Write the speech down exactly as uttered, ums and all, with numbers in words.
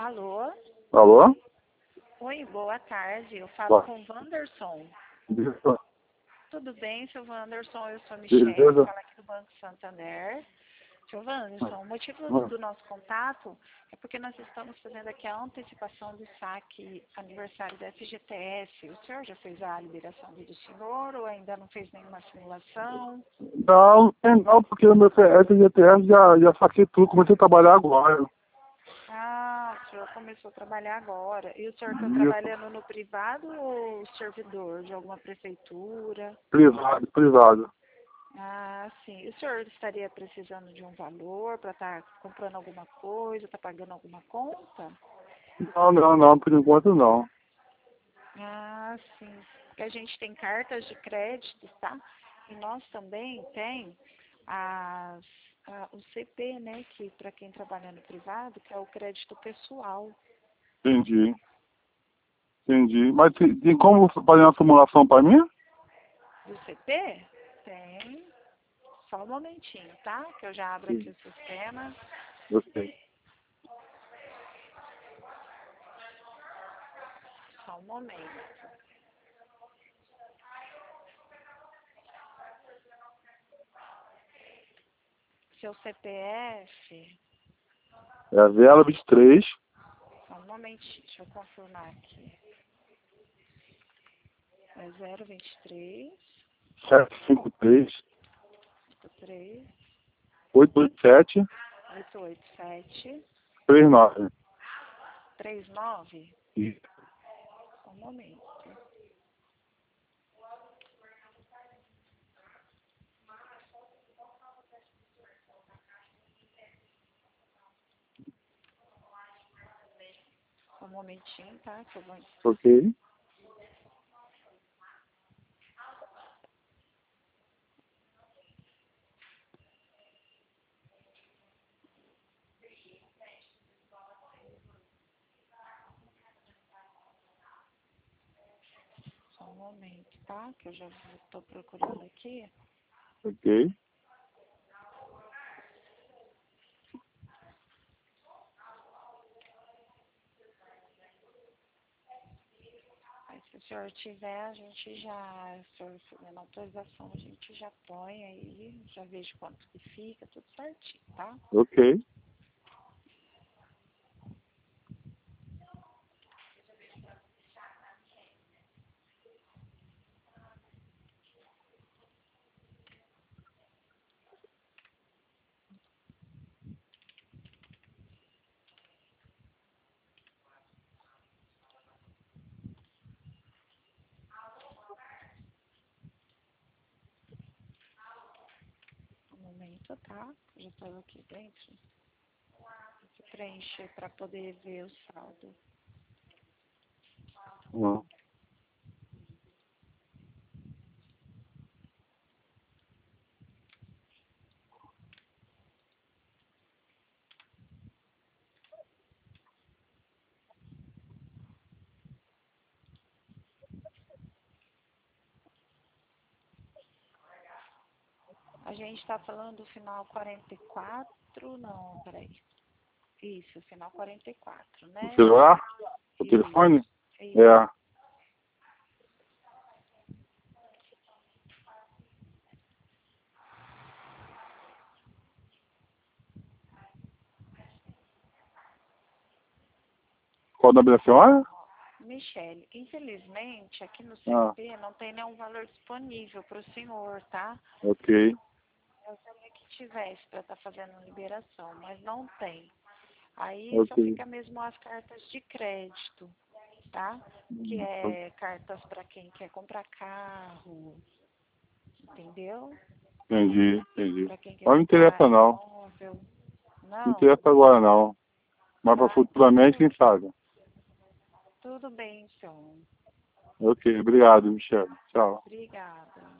Alô? Alô? Oi, boa tarde. Eu falo Boa. com o Wanderson. Beleza? Tudo bem, seu Wanderson? Eu sou a Michelle, Beleza? falo aqui do Banco Santander. Seu Wanderson, o motivo Ah, do nosso contato é porque nós estamos fazendo aqui a antecipação do saque aniversário da F G T S. O senhor já fez a liberação do senhor ou ainda não fez nenhuma simulação? Não, tem não, porque o meu F G T S já, já saquei tudo, comecei a trabalhar agora. Ah, o senhor começou a trabalhar agora. E o senhor está Isso, trabalhando no privado ou servidor de alguma prefeitura? privado, privado. Ah, sim. O senhor estaria precisando de um valor para estar comprando alguma coisa, está pagando alguma conta? Não, não, não, por enquanto não. Ah, sim. Porque a gente tem cartas de crédito, tá? E nós também tem as, a, o C P, né? Que para quem trabalha no privado, que é o crédito pessoal. Entendi, entendi. Mas tem, tem como fazer uma simulação para mim? Do C P? Tem. Só um momentinho, tá? Que eu já abro aqui Sim, o sistema. gostei. Só um momento. Seu C P F, É a Vela vinte e três, só um momentinho, deixa eu confirmar aqui. É zero vinte e três, sete cinco três, cinquenta e três, oito oito sete, oito oito sete, três nove. três nove. Isso. Só um momento. Só um momentinho, tá? Que eu vou... Ok. Só um momento, tá? Que eu já estou procurando aqui. Ok. Aí, se o senhor tiver, a gente já, se o senhor fazendo autorização, a gente já põe aí, já vejo quanto que fica, tudo certinho, tá? Ok. Um momento, tá? Eu já estou aqui dentro. Tem que preencher para poder ver o saldo. Não. A gente está falando do final quarenta e quatro, não, peraí. Isso, final quarenta e quatro, O né? celular? O telefone? Isso, isso. É. Qual o nome da senhora? Michele, infelizmente, aqui no Ah, C P não tem nenhum valor disponível para o senhor, tá? ok. Eu sabia que tivesse para estar fazendo liberação, mas não tem. Aí só Ok. fica mesmo as cartas de crédito, tá? Que é cartas para quem quer comprar carro, entendeu? Entendi, entendi. Para quem quer Mas não me comprar interessa não. imóvel. Não Não? interessa agora não. Mas para Ah, então futuramente, tudo, quem sabe? tudo bem, então. Ok, obrigado, Michelle. Tchau. Obrigada.